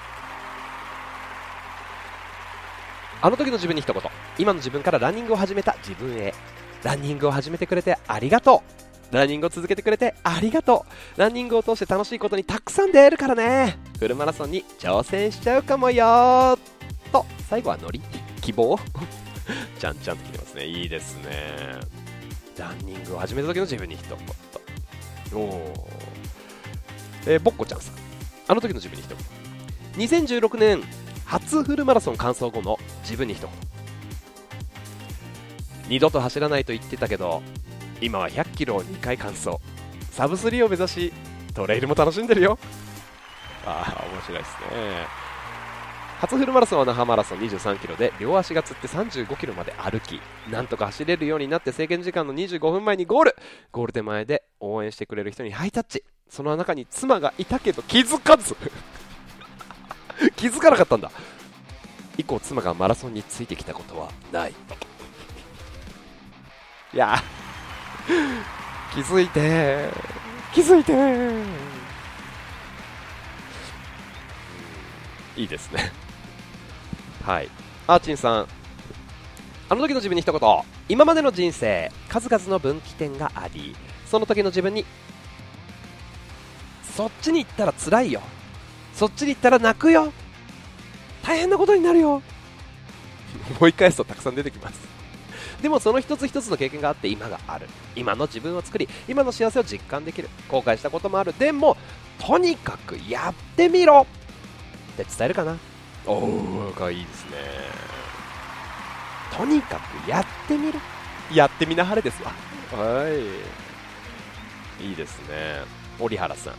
あの時の自分に一言。今の自分からランニングを始めた自分へ。ランニングを始めてくれてありがとう。ランニングを続けてくれてありがとう。ランニングを通して楽しいことにたくさん出会えるからね。フルマラソンに挑戦しちゃうかもよーと。最後はノリ希望ちゃんちゃんと来てますね。いいですね。ランニングを始めた時の自分に一言。おー、えー、ぼっこちゃんさん、あの時の自分に一言。にせんじゅうろくねん初フルマラソン完走後の自分に一言。二度と走らないと言ってたけど今はひゃっキロをにかい完走、サブスリーを目指しトレイルも楽しんでるよ。ああ面白いですね。初フルマラソンは那覇マラソンにじゅうさんキロで両足がつってさんじゅうごキロまで歩き、なんとか走れるようになって制限時間のにじゅうごふんまえにゴール。ゴール手前で応援してくれる人にハイタッチ。その中に妻がいたけど気づかず気づかなかったんだ。以降妻がマラソンについてきたことはない。いや気づいて気づいていいですね。はい、アーチンさん、あの時の自分に一言。今までの人生数々の分岐点があり、その時の自分にそっちに行ったら辛いよ、そっちに行ったら泣くよ、大変なことになるよ思い返すとたくさん出てきます。でもその一つ一つの経験があって今がある。今の自分を作り今の幸せを実感できる。後悔したこともある。でもとにかくやってみろって伝えるかな。おおがいいですね。とにかくやってみる、やってみなはれですわ。はいいいですね。折原さ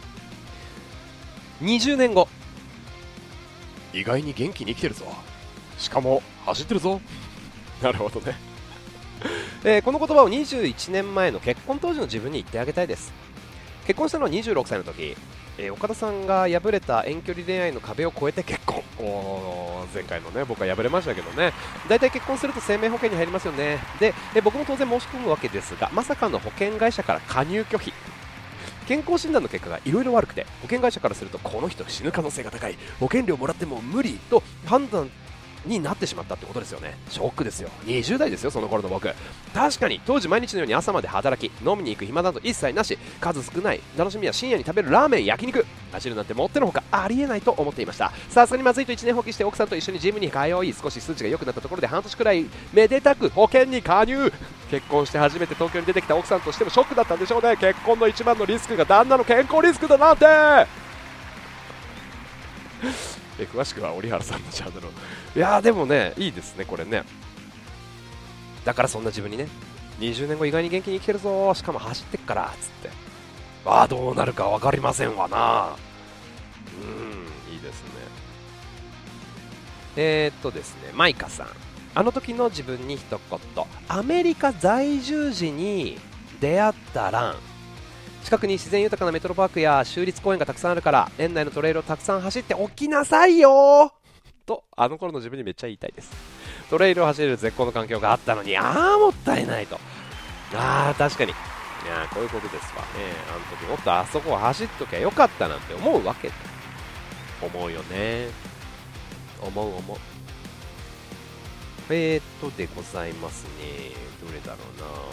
ん、にじゅうねんご意外に元気に生きてるぞ、しかも走ってるぞなるほどねえー、この言葉をにじゅういちねんまえの結婚当時の自分に言ってあげたいです。結婚したのはにじゅうろくさいの時、えー、岡田さんが破れた遠距離恋愛の壁を越えて結婚。おー前回のね僕は破れましたけどね。だいたい結婚すると生命保険に入りますよね。で、えー、僕も当然申し込むわけですが、まさかの保険会社から加入拒否。健康診断の結果がいろいろ悪くて、保険会社からするとこの人死ぬ可能性が高い、保険料もらっても無理と判断になってしまったってことですよね。ショックですよ。にじゅう代ですよ、その頃の僕。確かに当時毎日のように朝まで働き、飲みに行く暇など一切なし、数少ない楽しみは深夜に食べるラーメン、焼肉、走るなんてもってのほかありえないと思っていました。さすがにまずいといちねん放棄して奥さんと一緒にジムに通い、少し数値が良くなったところで半年くらいめでたく保険に加入。結婚して初めて東京に出てきた奥さんとしてもショックだったんでしょうね。結婚の一番のリスクが旦那の健康リスクだなんてえ詳しくは折原さんのチャンネルを。いやーでもねいいですねこれね。だからそんな自分にね、にじゅうねんご意外に元気に生きてるぞ、しかも走ってっからつって、ああどうなるか分かりませんわな。うんいいでですね。えー、っとですねマイカさん、あの時の自分に一言。アメリカ在住時に出会ったラン。近くに自然豊かなメトロパークや州立公園がたくさんあるから園内のトレイルをたくさん走っておきなさいよと、あの頃の自分にめっちゃ言いたいです。トレイルを走れる絶好の環境があったのに、ああもったいないと。ああ確かに、いやーこういうことですわね。あの時もっとあそこを走っときゃよかったなんて思うわけ。思うよね。思う思う。えーっとでございますね。どれだろ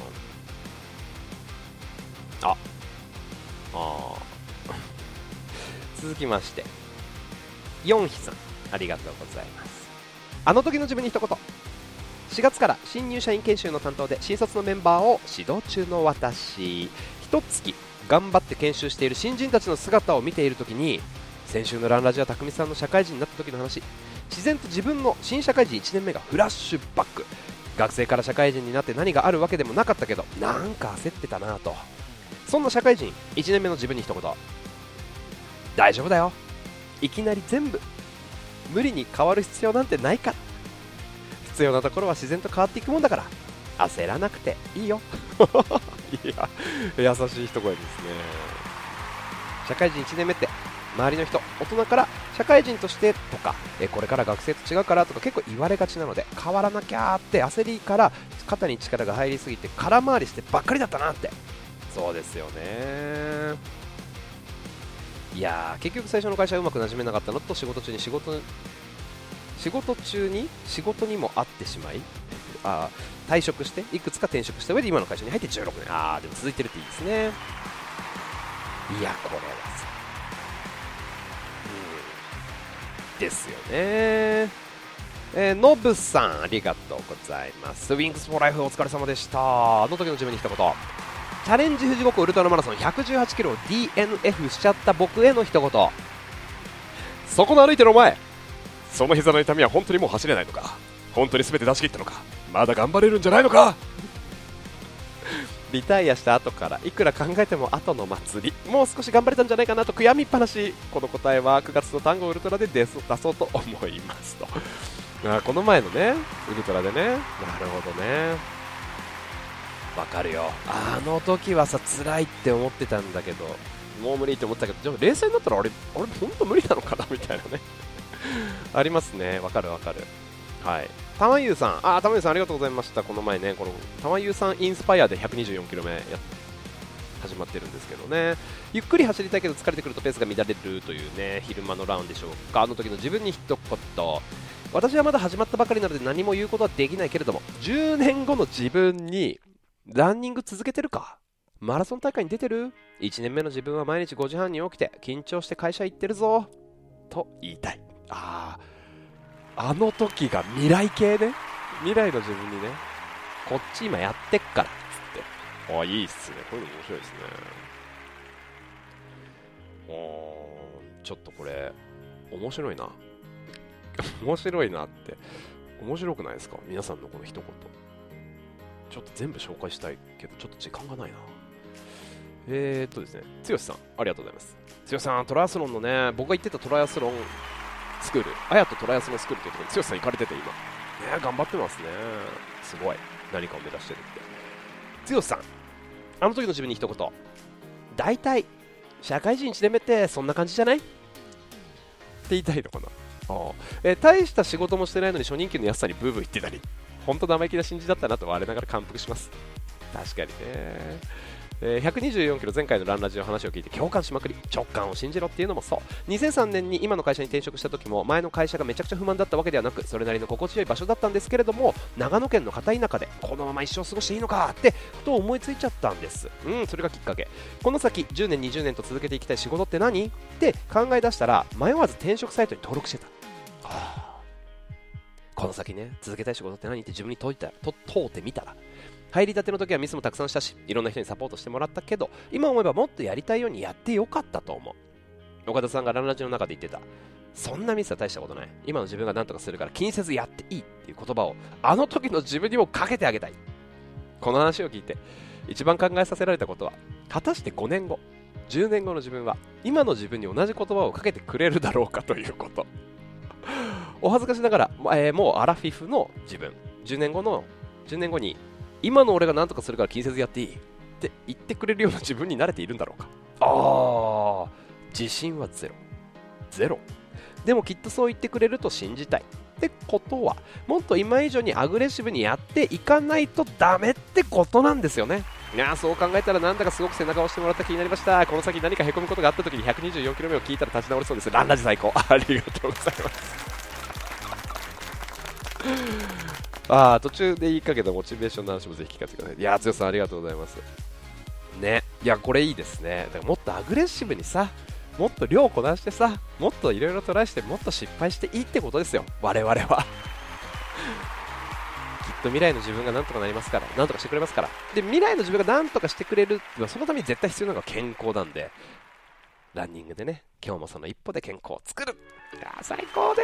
うなあ。あ続きましてヨンヒさん、ありがとうございます。あの時の自分に一言。しがつから新入社員研修の担当で新卒のメンバーを指導中の私。一月頑張って研修している新人たちの姿を見ているときに、先週のランラジは匠さんの社会人になった時の話、自然と自分の新社会人いちねんめがフラッシュバック。学生から社会人になって何があるわけでもなかったけど、なんか焦ってたなぁと。そんな社会人いちねんめの自分に一言。大丈夫だよ、いきなり全部無理に変わる必要なんてないから。必要なところは自然と変わっていくもんだから焦らなくていいよいや優しい一声ですね。社会人いちねんめって周りの人、大人から社会人としてとか、えこれから学生と違うからとか結構言われがちなので、変わらなきゃって焦りから肩に力が入りすぎて空回りしてばっかりだったなって。そうですよね。いやー結局最初の会社はうまくなじめなかったのと、仕事中に仕事仕事中に仕事にも会ってしまい、あ退職していくつか転職した上で今の会社に入ってじゅうろくねん。あーでも続いてるっていいですね。いやこれはさ、うんですよね。えー、ノブさんありがとうございます。ウィングスフォーライフお疲れ様でした。あの時の自分に一言。チャレンジ富士五湖ウルトラマラソンひゃくじゅうはちキロを ディーエヌエフ しちゃった僕への一言。そこの歩いてるお前、その膝の痛みは本当にもう走れないのか。本当に全て出し切ったのか。まだ頑張れるんじゃないのか。リタイアした後からいくら考えても後の祭り、もう少し頑張れたんじゃないかなと悔やみっぱなし。この答えはくがつの単語ウルトラで出そう出そうと思いますと。あこの前のねウルトラでね。なるほどね、わかるよ。あの時はさ辛いって思ってたんだけど、もう無理って思ったけど、でも冷静になったらあれあれ本当無理なのかなみたいなねありますね。わかるわかる。はい。たまゆうさん、あたまゆうさんありがとうございました。この前ねこのたまゆうさんインスパイアで ひゃくにじゅうよんキロめや始まってるんですけどね。ゆっくり走りたいけど疲れてくるとペースが乱れるというね昼間のラウンでしょうか。あの時の自分に一言。私はまだ始まったばかりなので何も言うことはできないけれども、じゅうねんごの自分にランニング続けてるか、マラソン大会に出てる、いちねんめの自分は毎日ごじはんに起きて緊張して会社行ってるぞと言いたい。あああの時が未来系ね。未来の自分にね、こっち今やってっからっつって。あいいっすね。こういうの面白いですね。おちょっとこれ面白いな面白いなって。面白くないですか皆さんのこの一言。ちょっと全部紹介したいけどちょっと時間がないな。えーっとですねつよしさんありがとうございます。つよしさんトライアスロンのね、僕が行ってたトライアスロンスクール、あやとトライアスロンスクールというところにつよしさん行かれてて今ね頑張ってますね。すごい何かを目指してるって。つよしさんあの時の自分に一言。だいたい社会人いちねんめってそんな感じじゃないって言いたいのかな。あえー、大した仕事もしてないのに初任給の安さにブーブー言ってたり、本当生意気な新人だったなと我ながら感服します。確かにね、えー、ひゃくにじゅうよんキロ前回のランラジの話を聞いて共感しまくり、直感を信じろっていうのもそう。にせんさんねんに今の会社に転職した時も前の会社がめちゃくちゃ不満だったわけではなく、それなりの心地よい場所だったんですけれども、長野県の片田舎でこのまま一生過ごしていいのかってふと思いついちゃったんです。うんそれがきっかけ。この先じゅうねんにじゅうねんと続けていきたい仕事って何って考え出したら、迷わず転職サイトに登録してた。はあ、この先ね続けたい仕事って何って自分に問いたと問うてみたら、入りたての時はミスもたくさんしたし、いろんな人にサポートしてもらったけど、今思えばもっとやりたいようにやってよかったと思う。岡田さんがランラジの中で言ってた、そんなミスは大したことない、今の自分が何とかするから気にせずやっていいっていう言葉をあの時の自分にもかけてあげたい。この話を聞いて一番考えさせられたことは、果たしてごねんごじゅうねんごの自分は今の自分に同じ言葉をかけてくれるだろうかということ。お恥ずかしながら、えー、もうアラフィフの自分、じゅうねんごのじゅうねんごに今の俺が何とかするから気にせずやっていいって言ってくれるような自分に慣れているんだろうか。ああ、自信はゼロゼロ。でもきっとそう言ってくれると信じたいってことは、もっと今以上にアグレッシブにやっていかないとダメってことなんですよね。いやー、そう考えたらなんだかすごく背中を押してもらった気になりました。この先何かへこむことがあった時にひゃくにじゅうよんキロ目を聞いたら立ち直りそうです。ランラジ最高。ありがとうございますあー、途中でいいかけどモチベーションの話もぜひ聞かせてください。いやー、剛さんありがとうございますね。いや、これいいですね。だからもっとアグレッシブにさ、もっと量をこなしてさ、もっといろいろトライしてもっと失敗していいってことですよ、我々はきっと未来の自分がなんとかなりますから、なんとかしてくれますから。で、未来の自分がなんとかしてくれる、そのために絶対必要なのが健康なんで、ランニングでね、今日もその一歩で健康を作る。いやー、最高です。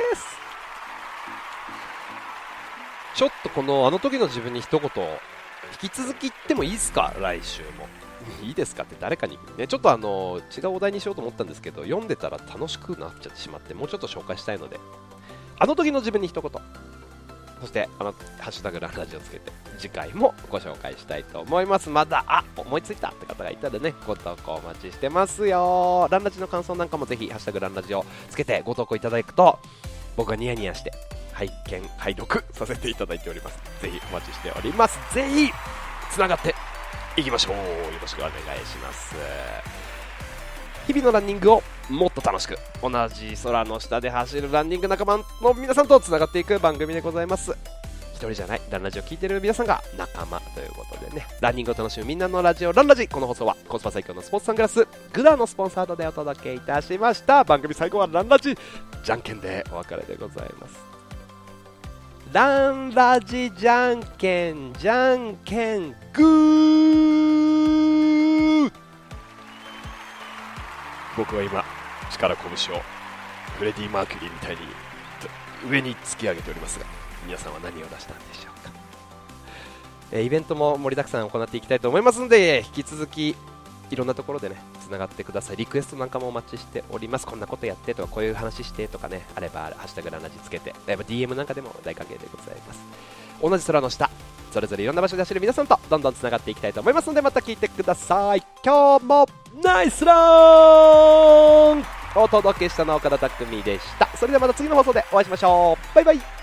ちょっとこのあの時の自分に一言引き続き言ってもいいですか。来週もいいですかって誰かにね、ちょっとあの違うお題にしようと思ったんですけど、読んでたら楽しくなっちゃってしまって、もうちょっと紹介したいので、あの時の自分に一言、そしてあのハッシュタグランラジオつけて次回もご紹介したいと思います。まだあ思いついたって方がいたらね、ご投稿お待ちしてますよ。ランラジの感想なんかもぜひハッシュタグランラジオつけてご投稿いただくと、僕がニヤニヤして拝見拝読させていただいております。ぜひお待ちしております。ぜひつながっていきましょう。よろしくお願いします。日々のランニングをもっと楽しく、同じ空の下で走るランニング仲間の皆さんとつながっていく番組でございます。一人じゃない、ランラジオ聞いてる皆さんが仲間ということでね、ランニングを楽しむみんなのラジオランラジ。この放送はコスパ最強のスポーツサングラスグラのスポンサードでお届けいたしました。番組最後はランラジじゃんけんでお別れでございます。ランラジじゃんけんじゃんけんグー。僕は今力拳をフレディ・マーキュリーみたいに上に突き上げておりますが、皆さんは何を出したんでしょうか。えー、イベントも盛りだくさん行っていきたいと思いますので、引き続きいろんなところでねつながってください。リクエストなんかもお待ちしております。こんなことやってとかこういう話してとかね、あればハッシュタグランラジつけて、やっぱ ディーエム なんかでも大歓迎でございます。同じ空の下、それぞれいろんな場所で走る皆さんとどんどんつながっていきたいと思いますので、また聞いてください。今日もナイスランお届けしたのは岡田匠でした。それではまた次の放送でお会いしましょう。バイバイ。